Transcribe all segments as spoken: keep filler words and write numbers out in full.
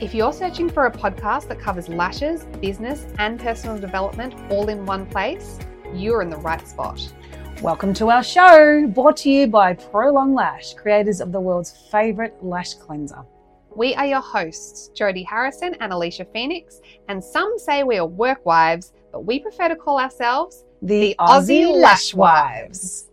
If you're searching for a podcast that covers lashes, business, and personal development all in one place, you're in the right spot. Welcome to our show, brought to you by Prolong Lash, creators of the world's favourite lash cleanser. We are your hosts, Jody Harrison and Alicia Phoenix, and some say we are work wives, but we prefer to call ourselves the, the Aussie, Aussie Lash Wives.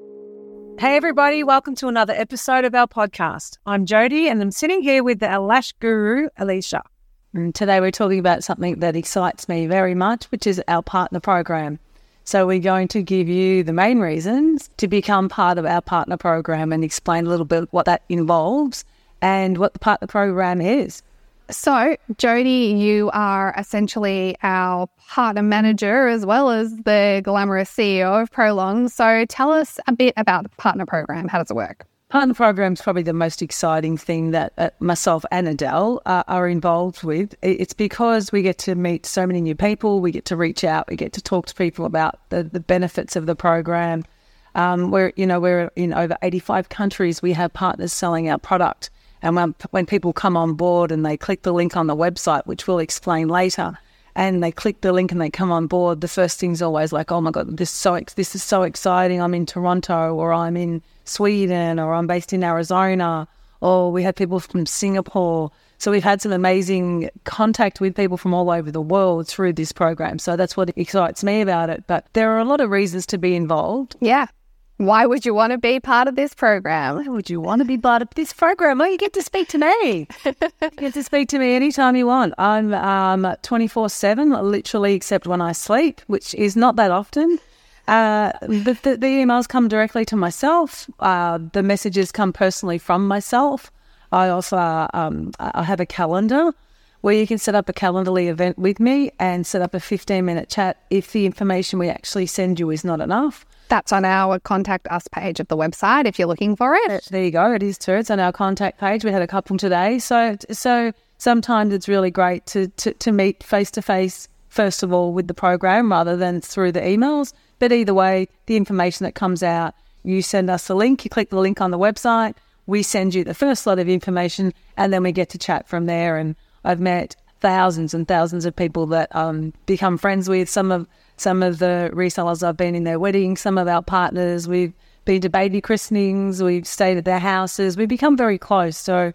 Hey everybody, welcome to another episode of our podcast. I'm Jody and I'm sitting here with our lash guru, Alicia. And today we're talking about something that excites me very much, which is our partner program. So we're going to give you the main reasons to become part of our partner program and explain a little bit what that involves and what the partner program is. So, Jody, you are essentially our partner manager as well as the glamorous C E O of Prolong. So tell us a bit about the partner program. How does it work? Partner program is probably the most exciting thing that uh, myself and Adele uh, are involved with. It's because we get to meet so many new people. We get to reach out. We get to talk to people about the, the benefits of the program. Um, we're, you know, we're in over eighty-five countries. We have partners selling our product. And when, when people come on board and they click the link on the website, which we'll explain later, and they click the link and they come on board, the first thing's always like, oh my God, this is so, this is so exciting. I'm in Toronto, or I'm in Sweden, or I'm based in Arizona, or we had people from Singapore. So we've had some amazing contact with people from all over the world through this program. So that's what excites me about it. But there are a lot of reasons to be involved. Yeah. Why would you want to be part of this program? Why would you want to be part of this program? Well, you get to speak to me. You get to speak to me anytime you want. I'm um, twenty-four seven, literally, except when I sleep, which is not that often. Uh, the, the, the emails come directly to myself. Uh, the messages come personally from myself. I also um, I have a calendar where you can set up a Calendly event with me and set up a fifteen-minute chat if the information we actually send you is not enough. That's on our Contact Us page of the website if you're looking for it. There you go. It is too. It's on our contact page. We had a couple today. So so sometimes it's really great to, to, to meet face-to-face, first of all, with the program rather than through the emails. But either way, the information that comes out, you send us a link, you click the link on the website, we send you the first lot of information, and then we get to chat from there. And I've met thousands and thousands of people that um become friends with. Some of Some of the resellers, I've been in their weddings, some of our partners, we've been to baby christenings, we've stayed at their houses, we've become very close. So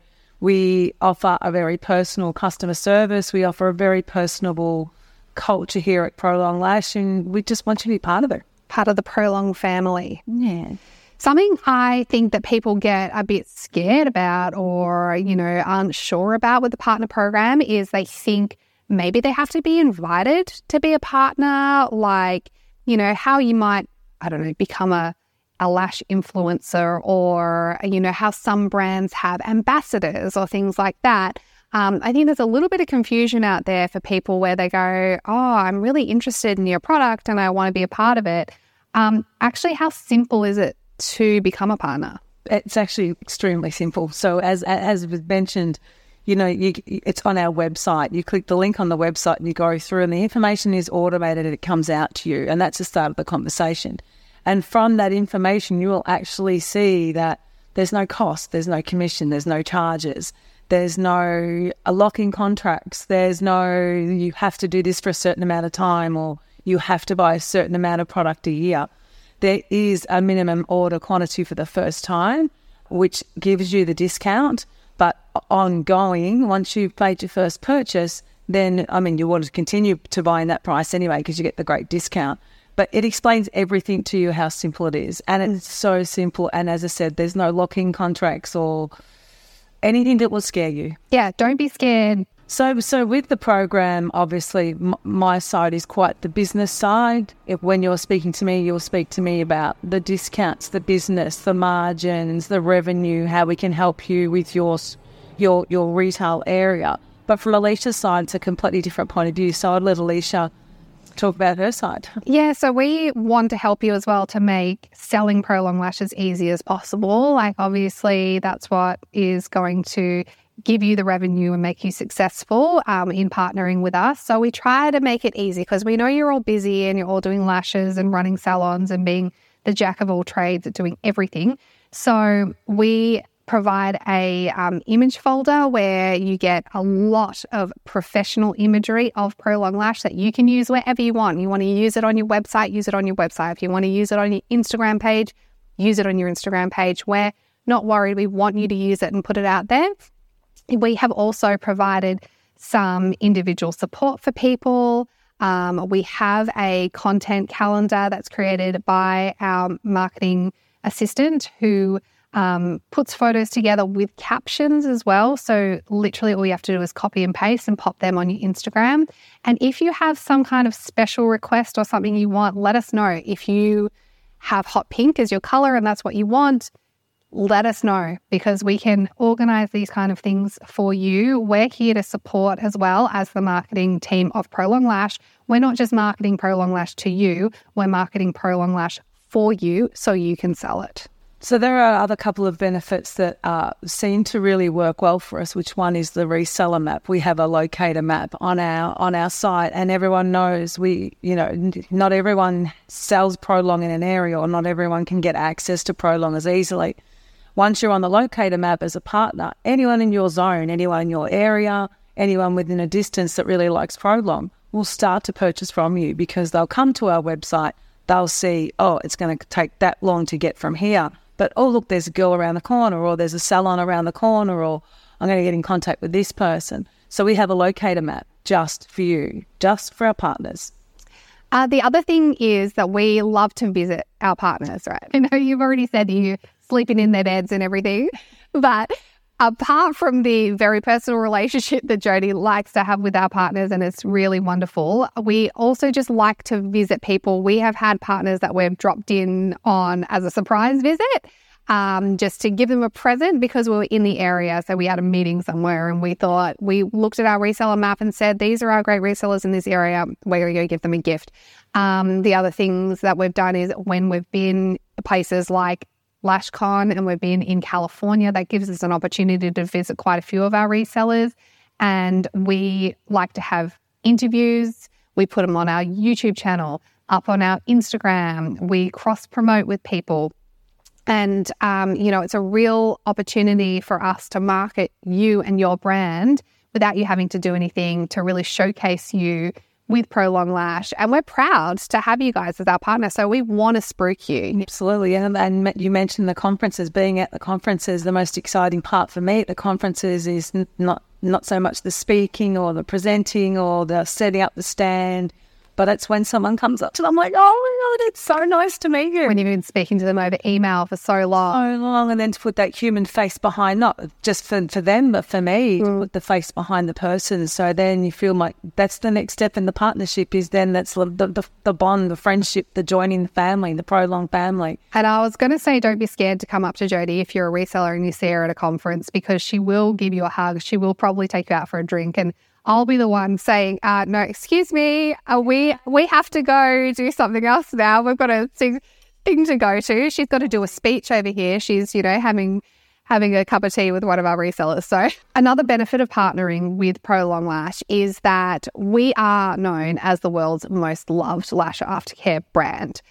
we offer a very personal customer service, we offer a very personable culture here at Prolong Lash, and we just want you to be part of it. Part of the Prolong family. Yeah. Something I think that people get a bit scared about or, you know, aren't sure about with the partner program is they think maybe they have to be invited to be a partner, like, you know, how you might, I don't know, become a, a lash influencer, or, you know, how some brands have ambassadors or things like that. Um, I think there's a little bit of confusion out there for people where they go, oh, I'm really interested in your product and I want to be a part of it. Um, actually, how simple is it to become a partner? It's actually extremely simple. So as as was mentioned, you know, you, it's on our website. You click the link on the website and you go through, and the information is automated and it comes out to you. And that's the start of the conversation. And from that information, you will actually see that there's no cost, there's no commission, there's no charges, there's no a lock-in contracts, there's no you have to do this for a certain amount of time, or you have to buy a certain amount of product a year. There is a minimum order quantity for the first time, which gives you the discount. But ongoing, once you've paid your first purchase, then, I mean, you want to continue to buy in that price anyway because you get the great discount. But it explains everything to you, how simple it is. And it's so simple. And as I said, there's no lock-in contracts or anything that will scare you. Yeah, don't be scared. So so with the program, obviously, m- my side is quite the business side. If when you're speaking to me, you'll speak to me about the discounts, the business, the margins, the revenue, how we can help you with your your your retail area. But from Alicia's side, it's a completely different point of view. So I'd let Alicia talk about her side. Yeah, so we want to help you as well to make selling Prolong Lash as easy as possible. Like, obviously, that's what is going to give you the revenue and make you successful um, in partnering with us. So we try to make it easy because we know you're all busy and you're all doing lashes and running salons and being the jack of all trades at doing everything. So we provide a um, image folder where you get a lot of professional imagery of Pro Long Lash that you can use wherever you want. You want to use it on your website, use it on your website. If you want to use it on your Instagram page, use it on your Instagram page. We're not worried. We want you to use it and put it out there. We have also provided some individual support for people. Um, we have a content calendar that's created by our marketing assistant who um, puts photos together with captions as well. So literally all you have to do is copy and paste and pop them on your Instagram. And if you have some kind of special request or something you want, let us know. If you have hot pink as your color and that's what you want, let us know, because we can organize these kind of things for you. We're here to support as well as the marketing team of Pro Long Lash. We're not just marketing Pro Long Lash to you, we're marketing Pro Long Lash for you so you can sell it. So there are other couple of benefits that uh, seem to really work well for us, which one is the reseller map. We have a locator map on our on our site, and everyone knows we, you know, not everyone sells Pro Long in an area, or not everyone can get access to Pro Long as easily. Once you're on the locator map as a partner, anyone in your zone, anyone in your area, anyone within a distance that really likes Pro Long will start to purchase from you, because they'll come to our website, they'll see, oh, it's going to take that long to get from here. But, oh, look, there's a girl around the corner, or there's a salon around the corner, or I'm going to get in contact with this person. So we have a locator map just for you, just for our partners. Uh, the other thing is that we love to visit our partners, right? I know you've already said you sleeping in their beds and everything, but apart from the very personal relationship that Jody likes to have with our partners, and it's really wonderful, we also just like to visit people. We have had partners that we've dropped in on as a surprise visit, um, just to give them a present because we were in the area. So we had a meeting somewhere and we thought, we looked at our reseller map and said, these are our great resellers in this area. We're going to go give them a gift. Um, the other things that we've done is when we've been places like LashCon and we've been in California, that gives us an opportunity to visit quite a few of our resellers, and we like to have interviews. We put them on our YouTube channel, up on our Instagram. We cross promote with people, and um, you know, it's a real opportunity for us to market you and your brand without you having to do anything, to really showcase you with Pro Long Lash. And we're proud to have you guys as our partner. So we want to spruik you. Absolutely. And, and you mentioned the conferences. Being at the conferences, the most exciting part for me at the conferences is not, not so much the speaking or the presenting or the setting up the stand, but it's when someone comes up to them like, oh my God, it's so nice to meet you. When you've been speaking to them over email for so long. So long, and then to put that human face behind, not just for, for them, but for me, mm. to put the face behind the person. So then you feel like that's the next step in the partnership, is then that's the, the, the bond, the friendship, the joining the family, the Pro Long family. And I was going to say, don't be scared to come up to Jody if you're a reseller and you see her at a conference, because she will give you a hug. She will probably take you out for a drink, and I'll be the one saying, uh, no, excuse me, uh, we we have to go do something else now. We've got a thing, thing to go to. She's got to do a speech over here. She's, you know, having having a cup of tea with one of our resellers. So another benefit of partnering with Pro Long Lash is that we are known as the world's most loved lash aftercare brand.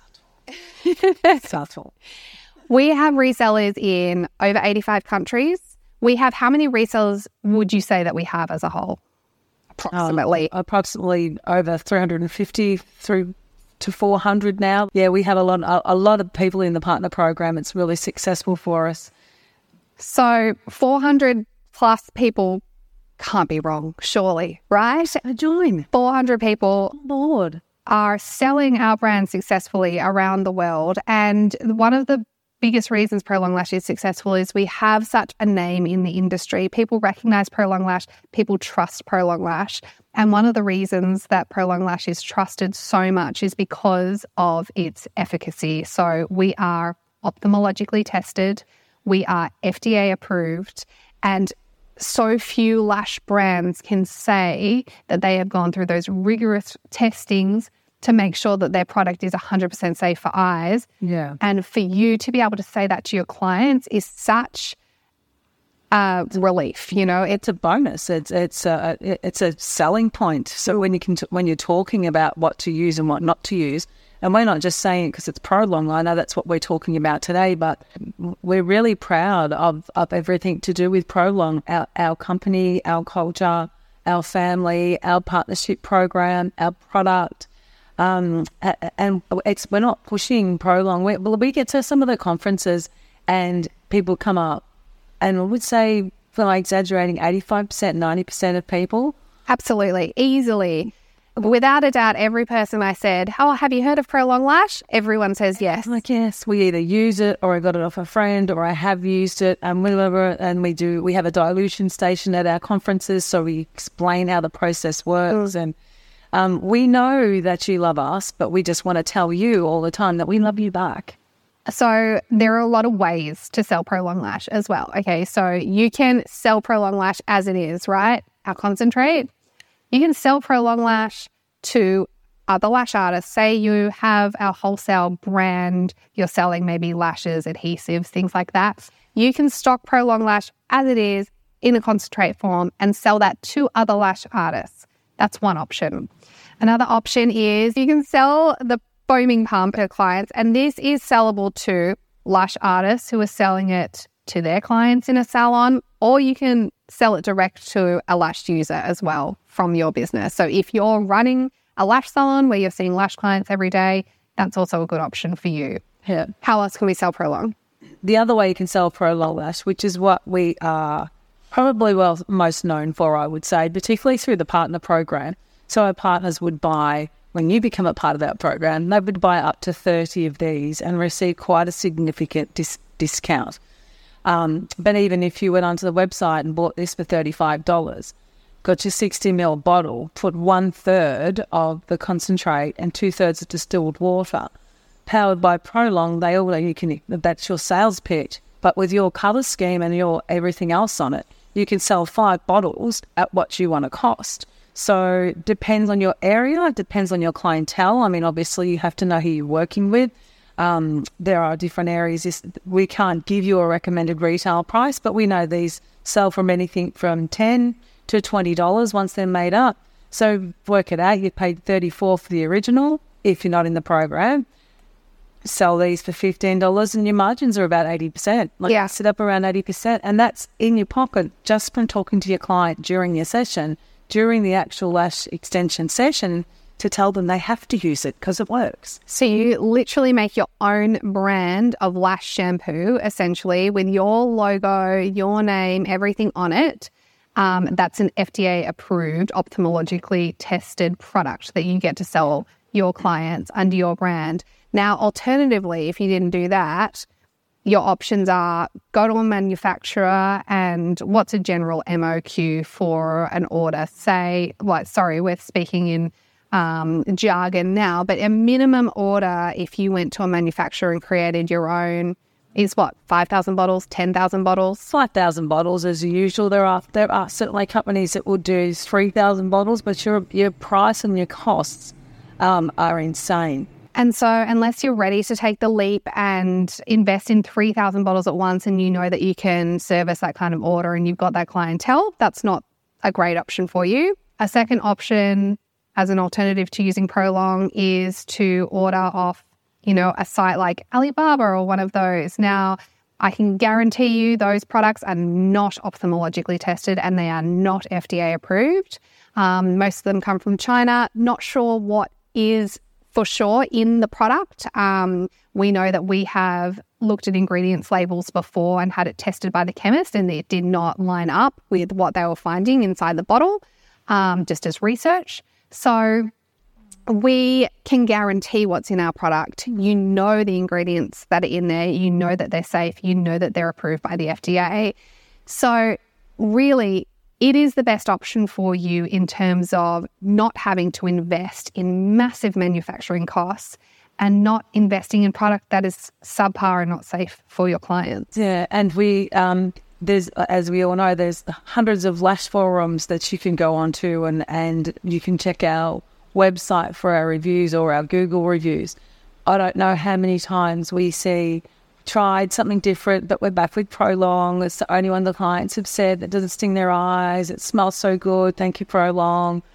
Subtle. Subtle. We have resellers in over eighty-five countries. We have, how many resellers would you say that we have as a whole? Approximately. Um, approximately over three hundred fifty through to four hundred now. Yeah, we have a lot, a, a lot of people in the partner program. It's really successful for us. So four hundred plus people can't be wrong, surely, right? Join. four hundred people Lord. are selling our brand successfully around the world. And one of the biggest reasons Pro Long Lash is successful is we have such a name in the industry. People recognize Pro Long Lash. People trust Pro Long Lash. And one of the reasons that Pro Long Lash is trusted so much is because of its efficacy. So we are ophthalmologically tested. We are F D A approved. And so few lash brands can say that they have gone through those rigorous testings to make sure that their product is one hundred percent safe for eyes. Yeah. And for you to be able to say that to your clients is such a relief, you know. It's a bonus. It's it's a it's a selling point. So when you can t- when you're talking about what to use and what not to use, And we're not just saying it because it's Prolong. I know that's what we're talking about today, but we're really proud of, of everything to do with Prolong, our, our company, our culture, our family, our partnership program, our product. Um, and it's, we're not pushing Prolong. We, well, we get to some of the conferences and people come up and I would say, for like exaggerating, eighty-five percent, ninety percent of people. Absolutely. Easily. Without a doubt, every person I said, oh, have you heard of Prolong Lash? Everyone says yes. I'm like, yes, we either use it or I got it off a friend or I have used it and whatever. And we do, we have a dilution station at our conferences, so we explain how the process works. Mm. And um, we know that you love us, but we just want to tell you all the time that we love you back. So there are a lot of ways to sell Prolong Lash as well. Okay, so you can sell Prolong Lash as it is, right? Our concentrate. You can sell Prolong Lash to other lash artists. Say you have our wholesale brand, you're selling maybe lashes, adhesives, things like that. You can stock Prolong Lash as it is in a concentrate form and sell that to other lash artists. That's one option. Another option is you can sell the foaming pump to clients, and this is sellable to lash artists who are selling it to their clients in a salon, or you can sell it direct to a lash user as well from your business. So if you're running a lash salon where you're seeing lash clients every day, that's also a good option for you. Yeah. How else can we sell Prolong? The other way you can sell Prolong Lash, which is what we are probably well most known for, I would say, particularly through the partner program. So our partners would buy, when you become a part of that program, they would buy up to thirty of these and receive quite a significant dis- discount. Um, but even if you went onto the website and bought this for thirty-five dollars, got your sixty milliliter bottle, put one third of the concentrate and two thirds of distilled water, powered by Prolong, they all you can that's your sales pitch. But with your colour scheme and your everything else on it, you can sell five bottles at what you want to cost. So it depends on your area, it depends on your clientele. I mean, obviously you have to know who you're working with. Um, there are different areas. We can't give you a recommended retail price, but we know these sell from anything from ten to twenty dollars once they're made up. So work it out. You paid thirty-four dollars for the original if you're not in the program. Sell these for fifteen dollars and your margins are about eighty percent. Like yeah. Sit up around eighty percent. And that's in your pocket just from talking to your client during your session, during the actual lash extension session, to tell them they have to use it because it works. So you literally make your own brand of lash shampoo, essentially, with your logo, your name, everything on it. Um, that's an F D A-approved, ophthalmologically tested product that you get to sell your clients under your brand. Now, alternatively, if you didn't do that, your options are go to a manufacturer and what's a general M O Q for an order? Say, well, sorry, we're speaking in um, jargon now, but a minimum order if you went to a manufacturer and created your own is what, five thousand bottles, ten thousand bottles? five thousand bottles as usual. There are there are certainly companies that will do three thousand bottles, but your your price and your costs um, are insane. And so unless you're ready to take the leap and invest in three thousand bottles at once and you know that you can service that kind of order and you've got that clientele, that's not a great option for you. A second option as an alternative to using Prolong is to order off, you know, a site like Alibaba or one of those. Now, I can guarantee you those products are not ophthalmologically tested and they are not F D A approved. Um, most of them come from China. Not sure what is for sure in the product. Um, we know that we have looked at ingredients labels before and had it tested by the chemist and it did not line up with what they were finding inside the bottle, um, just as research. So we can guarantee what's in our product. You know the ingredients that are in there. You know that they're safe. You know that they're approved by the F D A. So really, it is the best option for you in terms of not having to invest in massive manufacturing costs and not investing in product that is subpar and not safe for your clients. Yeah, and we, um, there's, as we all know, there's hundreds of lash forums that you can go onto and, and you can check our website for our reviews or our Google reviews. I don't know how many times we see tried something different, but we're back with Prolong. It's the only one the clients have said that doesn't sting their eyes. It smells so good. Thank you, Prolong.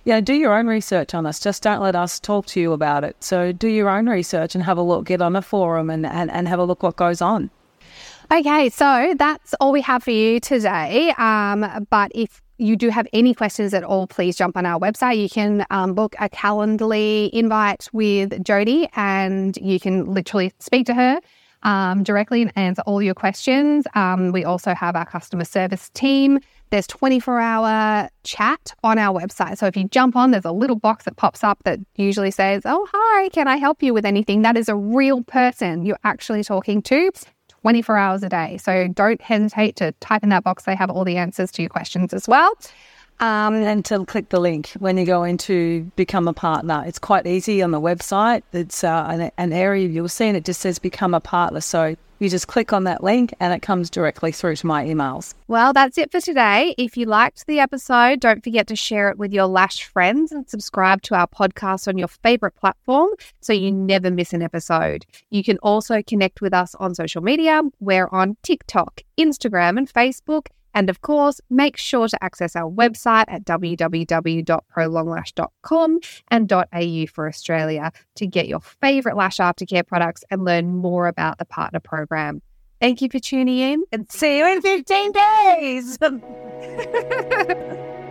yeah, do your own research on us. Just don't let us talk to you about it. So do your own research and have a look, get on a forum and, and, and have a look what goes on. Okay, so that's all we have for you today. Um, but if you do have any questions at all, please jump on our website. You can um, book a Calendly invite with Jody and you can literally speak to her um, directly and answer all your questions. Um, we also have our customer service team. There's twenty-four hour chat on our website. So if you jump on, there's a little box that pops up that usually says, oh, hi, can I help you with anything? That is a real person you're actually talking to twenty-four hours a day. So don't hesitate to type in that box. They have all the answers to your questions as well. Um, and to click the link when you go into become a partner. It's quite easy on the website. It's uh, an, an area you'll see and it just says become a partner. So you just click on that link and it comes directly through to my emails. Well, that's it for today. If you liked the episode, don't forget to share it with your Lash friends and subscribe to our podcast on your favorite platform so you never miss an episode. You can also connect with us on social media. We're on TikTok, Instagram and Facebook. And of course, make sure to access our website at w w w dot prolonglash dot com and .au for Australia to get your favourite lash aftercare products and learn more about the partner program. Thank you for tuning in and see you in fifteen days.